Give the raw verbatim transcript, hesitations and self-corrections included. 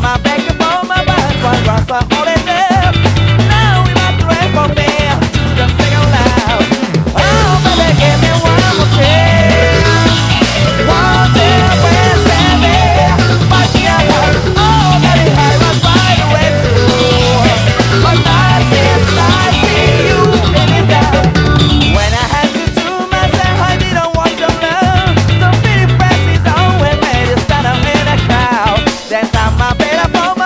my back for my bones, one rock for all it left. Now we might pray for me to just sing out loud. Oh, baby, give me one more chance. One day when send me, but yeah, oh, baby, I was right away through. But I since I see you in it down. When I had to do myself, I didn't want your love. So pretty fast is on when made you stand up in a crowd. That's not my better for my